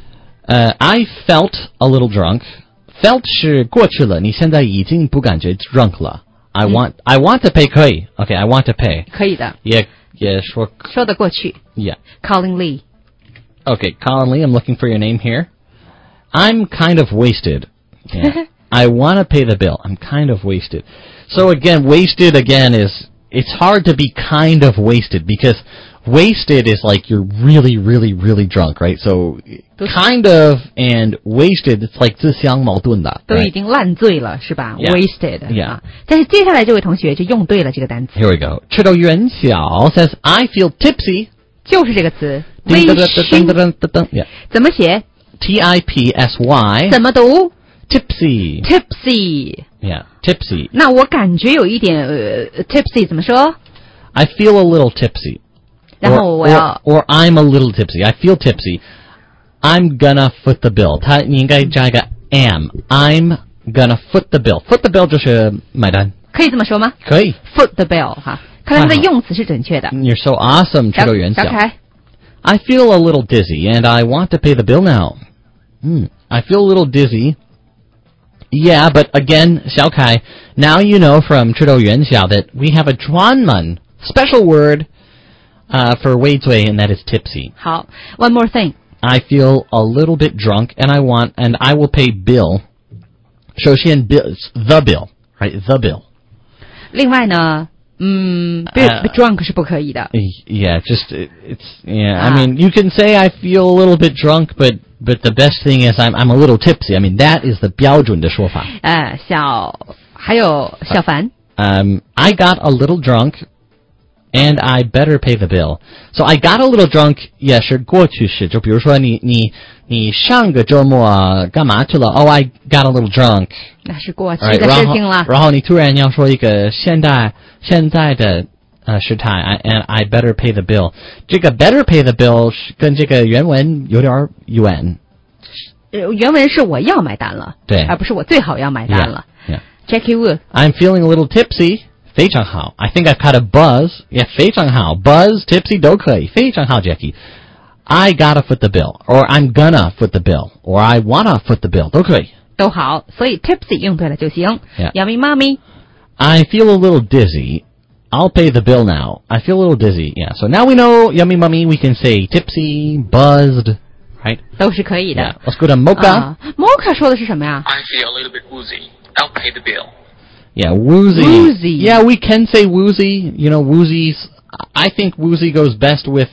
I felt a little drunk. Felt 是过去了，你现在已经不感觉 drunk 了。I want to pay 可以 ，OK, I want to pay
可以的，
也说
得过去。
Yeah.
Colin Lee.
Okay, Colin Lee, I'm looking for your name here. I'm kind of wasted. Yeah. I want to pay the bill. I'm kind of wasted. So again, wasted again it's hard to be kind of wasted because wasted is like you're really, really, really drunk, right? So kind of and wasted, it's like 自相矛盾的，
都已经烂醉了，是吧 ？Wasted.
Yeah.
但是接下来这位同学就用对了这个单词。
Here we go. 赤豆元晓 says, I feel tipsy.
就是这个词，微醺。怎么写
？Tipsy.
怎么读
？Tipsy. Yeah, tipsy.
那我感觉有一点tipsy 怎么说
？I feel a little tipsy.
然后我要
or I'm a little tipsy. I feel tipsy. I'm gonna foot the bill. 你应该加一个 am. I'm gonna foot the bill. Foot the bill 就是买单。
可以这么说吗？
可以。
Foot the bill 哈，看来它的用词是准确的。
You're so awesome, 赤豆元晓。
小凯
I feel a little dizzy and I want to pay the bill now. I feel a little dizzy. Yeah, but again, 小凯, now you know from 赤豆元晓 that we have a 专门 special word for 微醉 and that is tipsy.
好 one more thing.
I feel a little bit drunk and I will pay bill. 首先 bill, the bill, right? The bill.
另外呢be drunk 是不可以的。
Yeah, I mean, you can say I feel a little bit drunk, but the best thing is I'm a little tipsy. I mean, that is the 标准的说法。
还有小凡。
I got a little drunk, and I better pay the bill. So I got a little drunk 也是过去式，就比如说你上个周末干嘛去了？ Oh, I got a little drunk.
那是过去的事情了。
然后你突然要说一个现在的时态 and I better pay the bill. 这个 better pay the bill 跟这个原文有点远。
原文是我要买单了，
对，
而不是我最好要买单了。
Yeah.
Jackie Wu.
I'm feeling a little tipsy. 非常好。I think I've caught a buzz. Yeah, 非常好。Buzz, tipsy 都可以。非常好 Jackie. I gotta foot the bill, or I'm gonna foot the bill, or I wanna foot the bill 都可以。
都好，所以 tipsy 用对了就行。
Yeah.
Yummy mommy.
I feel a little dizzy. I'll pay the bill now. I feel a little dizzy. Yeah. So now we know, yummy mummy, we can say tipsy, buzzed, right?
都是可以的。
Yeah. Let's go to Mocha.
Mocha 说的是什么呀？
I feel a little bit woozy. I'll pay the bill.
Yeah, woozy.
Woozy.
Yeah, we can say woozy. You know, woozies. I think woozy goes best with,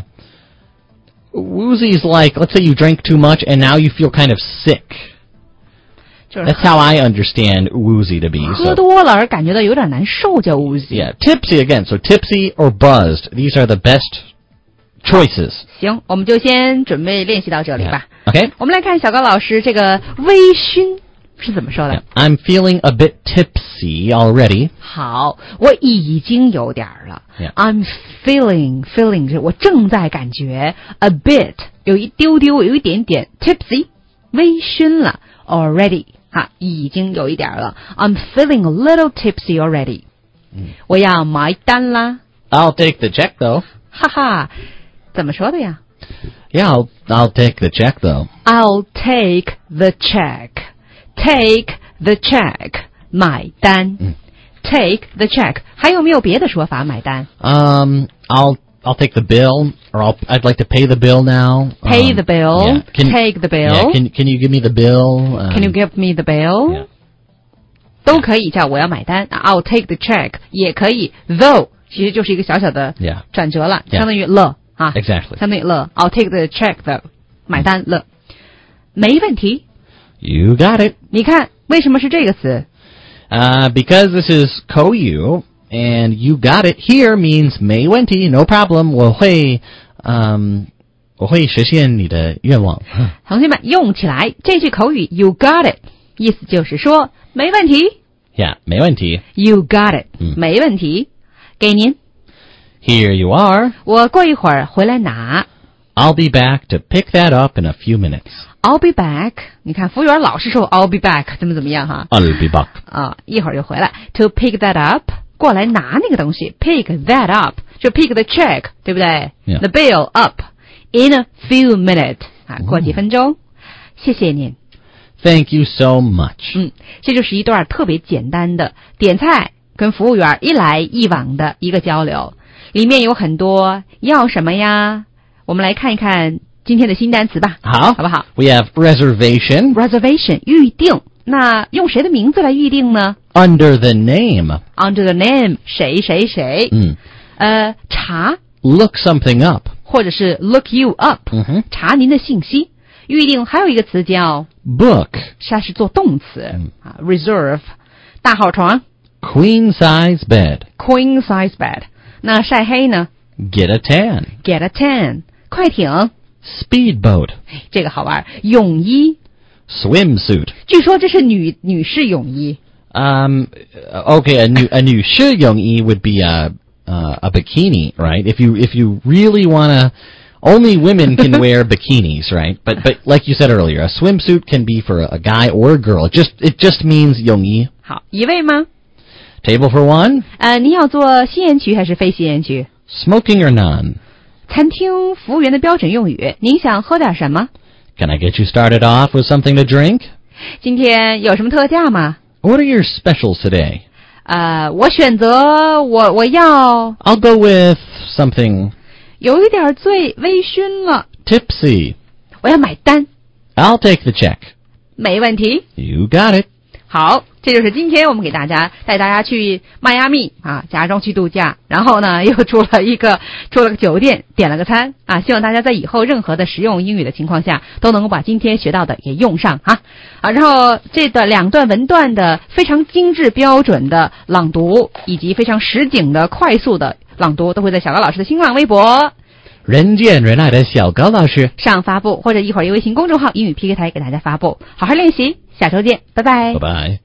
woozy's like, let's say you drink too much and now you feel kind of sick. That's how I understand woozy to be.
喝多了而感觉到有点难受叫 woozy.
Yeah, tipsy again. So tipsy or buzzed. These are the best choices.
行，我们就先准备练习到这里吧。
Okay.
我们来看小高老师这个微醺是怎么说的。
I'm feeling a bit tipsy already.
好，我已经有点了。I'm feeling 是我正在感觉 a bit 有一丢丢有一点点 tipsy 微醺了 already 哈，已经有一点了。I'm feeling a little tipsy already。我要买单啦。
I'll take the check though.
哈哈，怎么说的呀？
Yeah, I'll take the check though.
I'll take the check. Take the check. 买单。Take the check. 还有没有别的说法买单
？I'll take the bill, or I'd like to pay the bill now.
Pay the bill.
Yeah.
Take the bill.
Yeah, can you give me the bill?
Can you give me the bill?
Yeah.
都可以叫我要买单。I'll take the check 也可以 ，though 其实就是一个小小的转折了，相当于了啊。
Exactly.
相当于了。I'll take the check though 买单了，没问题。
You got it.
你看为什么是这个词
？Because this is Koyu, and you got it here means 没问题 no problem. 我会实现你的愿望。
同学们用起来，这句口语 you got it 意思就是说没问题。
Yeah, 没问题。
You got it，没问题。给您。
Here you are.
我过一会儿回来拿。
I'll be back to pick that up in a few minutes.
I'll be back. 你看服务员老是说 I'll be back 怎么样哈
I'll be back.
啊，一会儿就回来。To pick that up 过来拿那个东西 pick that up 就 pick the check 对不对
Yeah.
The bill up in a few minutes 啊，过几分钟。谢谢您。
Thank you so much.
这就是一段特别简单的点菜跟服务员一来一往的一个交流，里面有很多要什么呀？我们来看一看今天的新单词吧，好不好
？We have reservation.
Reservation 预定，那用谁的名字来预定呢
？Under the name.
Under the name 谁谁谁。查
Look something up.
或者是 look you up。查您的信息。预定还有一个词叫
book，
它是做动词reserve 大号床
Queen size bed，
Queen size bed。那晒黑呢
Get a tan，
Get a tan。快艇
Speedboat，
这个好玩。泳衣
Swimsuit，
据说这是女士泳衣。
Okay, a 女士泳衣 would be a bikini, right? If you really wanna, only women can wear bikinis, right? But like you said earlier, a swimsuit can be for a guy or a girl. It just means 泳衣。
好，一位吗
？Table for one。
您要做吸烟区还是非吸烟区
？Smoking or none？
餐厅服务员的标准用语，您想喝点什么
？Can I get you started off with something to drink？
今天有什么特价吗
？What are your specials today？
我选择我要
I'll go with something
有一点醉，微醺了
tipsy。
我要买单
I'll take the check。
没问题
You got it。
好，这就是今天我们带大家去迈阿密假装去度假，然后呢又住了个酒店，点了个餐希望大家在以后任何的实用英语的情况下都能够把今天学到的给用上然后这的两段文段的非常精致标准的朗读以及非常实景的快速的朗读都会在小高老师的新浪微博
人见人爱的小高老师
上发布，或者一会儿用微信公众号英语 PK 台给大家发布。好好练习，下周见，拜拜。
拜拜。